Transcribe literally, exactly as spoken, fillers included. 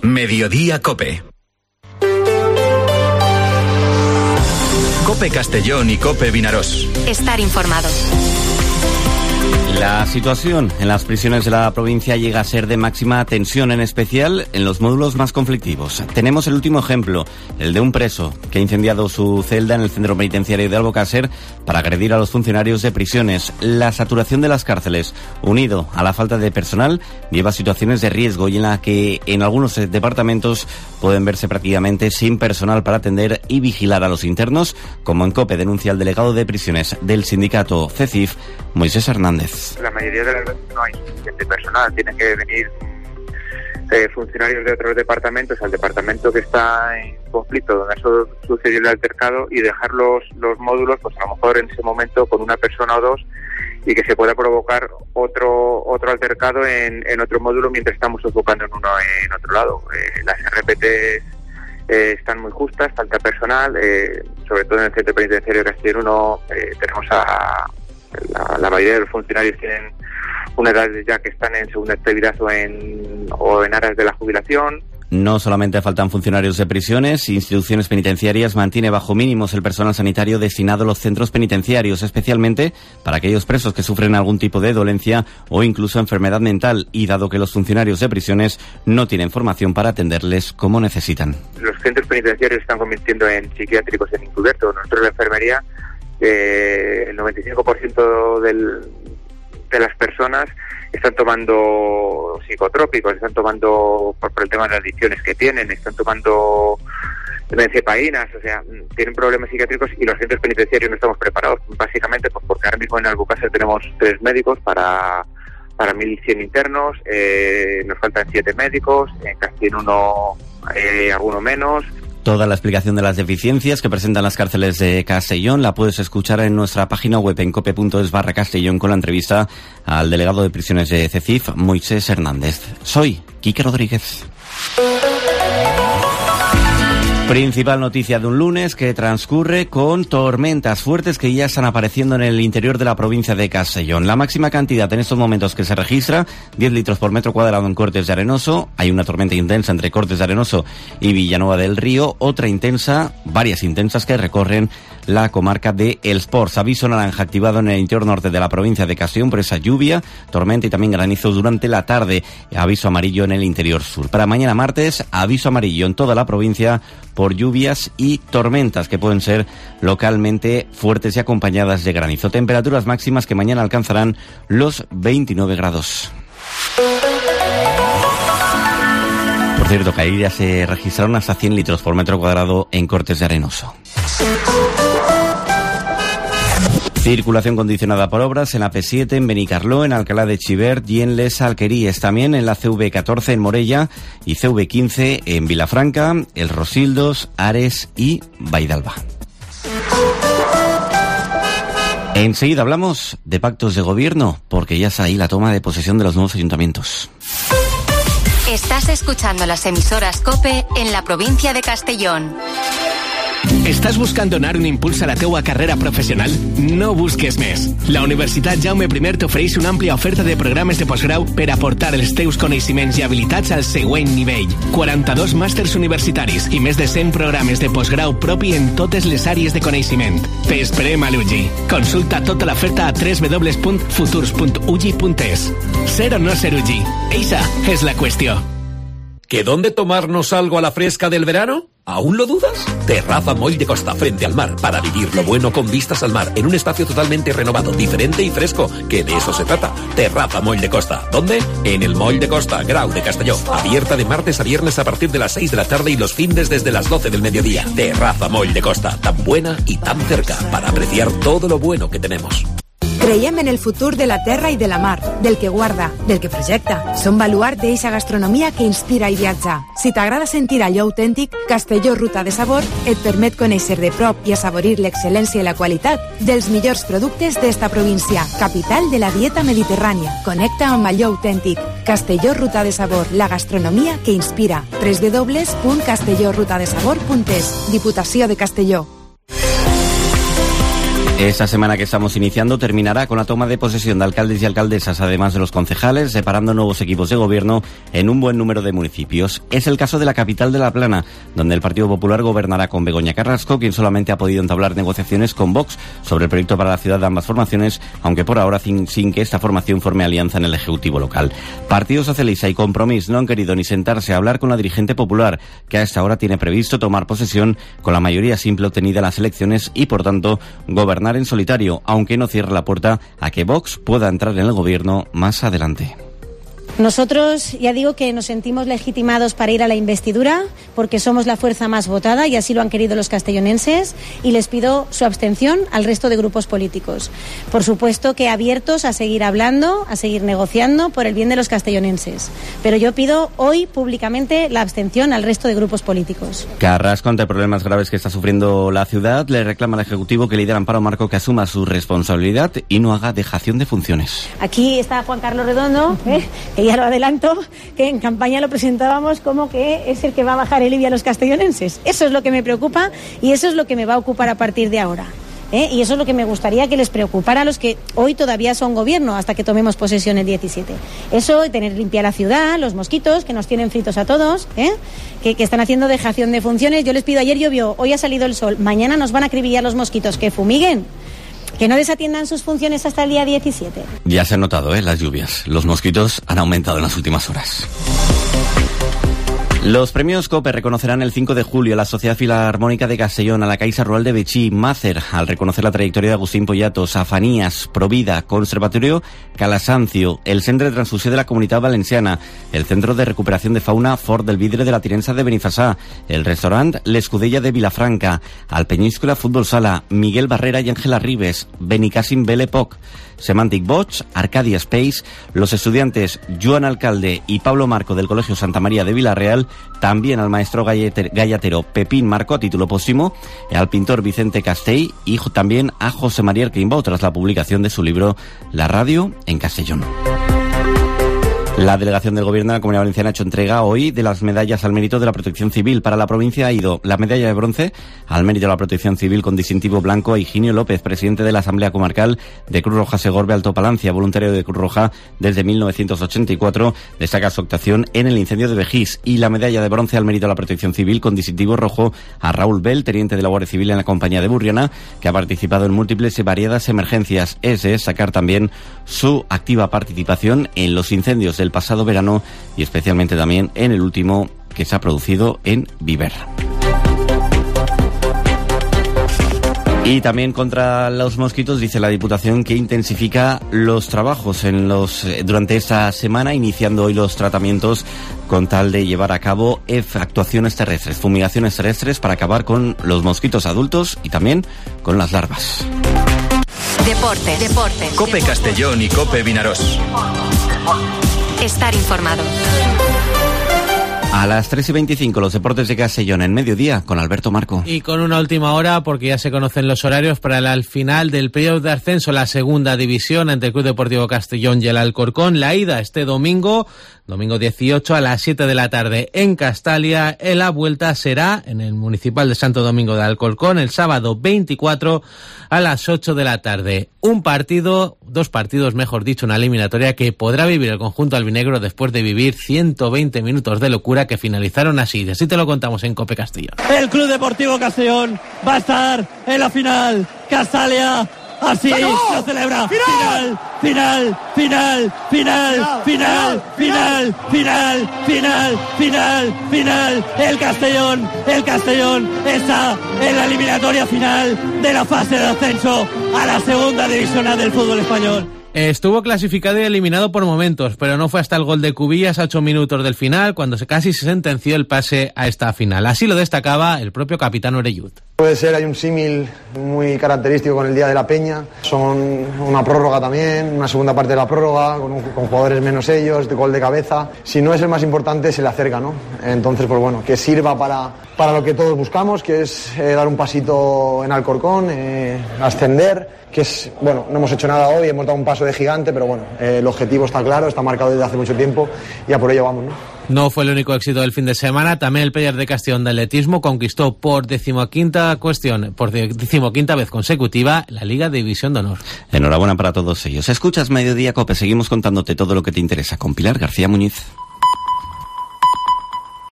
Mediodía Cope. Cope Castellón y Cope Vinarós. Estar informado. La situación en las prisiones de la provincia llega a ser de máxima tensión, en especial en los módulos más conflictivos. Tenemos el último ejemplo, el de un preso que ha incendiado su celda en el centro penitenciario de Albocácer para agredir a los funcionarios de prisiones. La saturación de las cárceles, unido a la falta de personal, lleva a situaciones de riesgo y en la que en algunos departamentos pueden verse prácticamente sin personal para atender y vigilar a los internos, como en COPE denuncia el delegado de prisiones del sindicato CECIF, Moisés Hernández. La mayoría de las veces no hay suficiente personal, tienen que venir eh, funcionarios de otros departamentos al departamento que está en conflicto, donde eso sucedió el altercado, y dejar los, los módulos, pues a lo mejor en ese momento con una persona o dos, y que se pueda provocar otro otro altercado en, en otro módulo mientras estamos enfocando en uno en otro lado. Eh, las R P Ts eh, están muy justas, falta personal, eh, sobre todo en el centro penitenciario de Castellón uno eh, tenemos a La, la mayoría de los funcionarios tienen una edad ya que están en segunda actividad o en, o en aras de la jubilación. No solamente faltan funcionarios de prisiones, instituciones penitenciarias mantiene bajo mínimos el personal sanitario destinado a los centros penitenciarios, especialmente para aquellos presos que sufren algún tipo de dolencia o incluso enfermedad mental, y dado que los funcionarios de prisiones no tienen formación para atenderles como necesitan. Los centros penitenciarios se están convirtiendo en psiquiátricos, en encubiertos. Nosotros la enfermería, Eh, el noventa y cinco por ciento del, de las personas están tomando psicotrópicos, están tomando por, por el tema de las adicciones que tienen, están tomando benzodiazepinas, o sea, tienen problemas psiquiátricos, y los centros penitenciarios no estamos preparados, básicamente pues porque ahora mismo en Albocácer tenemos tres médicos para para mil cien internos, eh, nos faltan siete médicos, en Castellón uno, eh, alguno menos. Toda la explicación de las deficiencias que presentan las cárceles de Castellón la puedes escuchar en nuestra página web en cope.es barra Castellón con la entrevista al delegado de prisiones de CECIF, Moisés Hernández. Soy Quique Rodríguez. Principal noticia de un lunes que transcurre con tormentas fuertes que ya están apareciendo en el interior de la provincia de Castellón. La máxima cantidad en estos momentos que se registra, diez litros por metro cuadrado en Cortes de Arenoso. Hay una tormenta intensa entre Cortes de Arenoso y Villanueva del Río. Otra intensa, varias intensas que recorren la comarca de Els Ports. Aviso naranja activado en el interior norte de la provincia de Castellón por esa lluvia, tormenta y también granizo durante la tarde. Aviso amarillo en el interior sur. Para mañana martes, aviso amarillo en toda la provincia por lluvias y tormentas que pueden ser localmente fuertes y acompañadas de granizo. Temperaturas máximas que mañana alcanzarán los veintinueve grados. Por cierto, que ayer ya se registraron hasta cien litros por metro cuadrado en Cortes de Arenoso. Circulación condicionada por obras en la P siete, en Benicarló, en Alcalá de Xivert y en Les Alqueríes. También en la C V catorce en Morella y C V quince en Vilafranca, El Rosildos, Ares y Vaidalba. Enseguida hablamos de pactos de gobierno, porque ya está ahí la toma de posesión de los nuevos ayuntamientos. Estás escuchando las emisoras COPE en la provincia de Castellón. Estàs buscant donar un impuls a la teua carrera professional? No busques més. La Universitat Jaume primer t'ofereix una àmplia oferta de programes de postgrau per aportar els teus coneixements i habilitats al següent nivell. quaranta-dos màsters universitaris i més de cent programes de postgrau propi en totes les àrees de coneixement. T'esperem a l'U G I. Consulta tota l'oferta a doble u doble u doble u punt futurs punt u g i punt e s. Ser o no ser U G I? Eixa és la qüestió. ¿Que dónde tomarnos algo a la fresca del verano? ¿Aún lo dudas? Terraza Moll de Costa, frente al mar, para vivir lo bueno con vistas al mar, en un espacio totalmente renovado, diferente y fresco, que de eso se trata. Terraza Moll de Costa. ¿Dónde? En el Moll de Costa, Grau de Castelló. Abierta de martes a viernes a partir de las seis de la tarde y los findes desde las doce del mediodía. Terraza Moll de Costa, tan buena y tan cerca, para apreciar todo lo bueno que tenemos. Creiem en el futur de la terra i de la mar, del que guarda, del que projecta. Som baluart d'eixa gastronomia que inspira i viatja. Si t'agrada sentir allò autèntic, Castelló Ruta de Sabor et permet conèixer de prop i assaborir l'excel·lència i la qualitat dels millors productes d'esta província, capital de la dieta mediterrània. Connecta amb allò autèntic. Castelló Ruta de Sabor, la gastronomia que inspira. doble u doble u doble u punt castelló ruta de sabor punt es. Diputació de Castelló. Esta semana que estamos iniciando terminará con la toma de posesión de alcaldes y alcaldesas, además de los concejales, separando nuevos equipos de gobierno en un buen número de municipios. Es el caso de la capital de La Plana, donde el Partido Popular gobernará con Begoña Carrasco, quien solamente ha podido entablar negociaciones con Vox sobre el proyecto para la ciudad de ambas formaciones, aunque por ahora sin, sin que esta formación forme alianza en el Ejecutivo local. Partido Socialista y Compromís no han querido ni sentarse a hablar con la dirigente popular, que a esta hora tiene previsto tomar posesión con la mayoría simple obtenida en las elecciones y, por tanto, gobernar en solitario, aunque no cierra la puerta a que Vox pueda entrar en el gobierno más adelante. Nosotros ya digo que nos sentimos legitimados para ir a la investidura porque somos la fuerza más votada y así lo han querido los castellonenses, y les pido su abstención al resto de grupos políticos. Por supuesto que abiertos a seguir hablando, a seguir negociando por el bien de los castellonenses, pero yo pido hoy públicamente la abstención al resto de grupos políticos. Carrasco, ante problemas graves que está sufriendo la ciudad, le reclama al Ejecutivo que lidera Amparo Marco que asuma su responsabilidad y no haga dejación de funciones. Aquí está Juan Carlos Redondo, ¿eh? que ya lo adelanto, que en campaña lo presentábamos como que es el que va a bajar el I B I a los castellonenses. Eso es lo que me preocupa y eso es lo que me va a ocupar a partir de ahora. ¿Eh? Y eso es lo que me gustaría que les preocupara a los que hoy todavía son gobierno hasta que tomemos posesión el diecisiete. Eso, y tener limpia la ciudad, los mosquitos que nos tienen fritos a todos, ¿eh? que, que están haciendo dejación de funciones. Yo les pido, ayer llovió, hoy ha salido el sol, mañana nos van a acribillar los mosquitos, que fumiguen. Que no desatiendan sus funciones hasta el día diecisiete. Ya se han notado, ¿eh? Las lluvias. Los mosquitos han aumentado en las últimas horas. Los premios COPE reconocerán el cinco de julio a la Sociedad Filarmónica de Castellón, a la Caixa Rural de Betxí, Mácer, al reconocer la trayectoria de Agustín Poyato, Safanías, Provida, Conservatorio Calasancio, el Centre de Transfusió de la Comunitat Valenciana, el Centro de Recuperación de Fauna Fort del Vidre de la Tinença de Benifassà, el Restaurant L'Escudella de Vilafranca, al Peñíscola Fútbol Sala, Miguel Barrera y Ángela Ribes, Benicàssim Belle Époque, Semantic Bosch, Arcadia Space, los estudiantes Joan Alcalde y Pablo Marco del Colegio Santa María de Villarreal, también al maestro gallatero Pepín Marco a título póstumo, al pintor Vicente Castell y también a José María Arquimbau tras la publicación de su libro La radio en Castellón. La delegación del Gobierno de la Comunidad Valenciana ha hecho entrega hoy de las medallas al mérito de la Protección Civil. Para la provincia ha ido la medalla de bronce al mérito de la Protección Civil con distintivo blanco a Higinio López, presidente de la Asamblea Comarcal de Cruz Roja Segorbe Alto Palancia, voluntario de Cruz Roja desde mil novecientos ochenta y cuatro, destaca su actuación en el incendio de Vejís. Y la medalla de bronce al mérito de la Protección Civil con distintivo rojo a Raúl Bell, teniente de la Guardia Civil en la Compañía de Burriana, que ha participado en múltiples y variadas emergencias. Es de destacar también su activa participación en los incendios del pasado verano y especialmente también en el último que se ha producido en Viver. Y también contra los mosquitos dice la Diputación que intensifica los trabajos en los durante esta semana, iniciando hoy los tratamientos con tal de llevar a cabo actuaciones terrestres, fumigaciones terrestres para acabar con los mosquitos adultos y también con las larvas. Deportes, deportes. COPE Castellón y COPE Vinarós. Estar informado. A las tres y veinticinco, los deportes de Castellón en mediodía con Alberto Marco. Y con una última hora, porque ya se conocen los horarios para el final del playoff de ascenso, la segunda división entre el Club Deportivo Castellón y el Alcorcón. La ida este domingo, domingo dieciocho a las siete de la tarde en Castalia. En la vuelta será en el Municipal de Santo Domingo de Alcorcón el sábado veinticuatro a las ocho de la tarde. Un partido, dos partidos mejor dicho, una eliminatoria que podrá vivir el conjunto albinegro después de vivir ciento veinte minutos de locura que finalizaron así. Así te lo contamos en COPE Castellón. El Club Deportivo Castellón va a estar en la final. Castalia, así lo celebra. Final, final, final, final, final, final, final, final, final, final. El Castellón, el Castellón está en la eliminatoria final de la fase de ascenso a la segunda división A del fútbol español. Estuvo clasificado y eliminado por momentos, pero no fue hasta el gol de Cubillas a ocho minutos del final cuando se casi se sentenció el pase a esta final. Así lo destacaba el propio capitán Orellud. Puede ser, hay un símil muy característico con el Día de la Peña. Son una prórroga también, una segunda parte de la prórroga, con, con jugadores menos ellos, de gol de cabeza. Si no es el más importante, se le acerca, ¿no? Entonces, pues bueno, que sirva para, para lo que todos buscamos, que es eh, dar un pasito en Alcorcón, eh, ascender, que es, bueno, no hemos hecho nada hoy, hemos dado un paso de gigante, pero bueno, eh, el objetivo está claro, está marcado desde hace mucho tiempo y a por ello vamos, ¿no? No fue el único éxito del fin de semana. También el player de Castellón de atletismo conquistó por decimoquinta cuestión, por decimoquinta vez consecutiva la Liga de División de Honor. Enhorabuena para todos ellos. Escuchas Mediodía Cope. Seguimos contándote todo lo que te interesa con Pilar García Muñiz.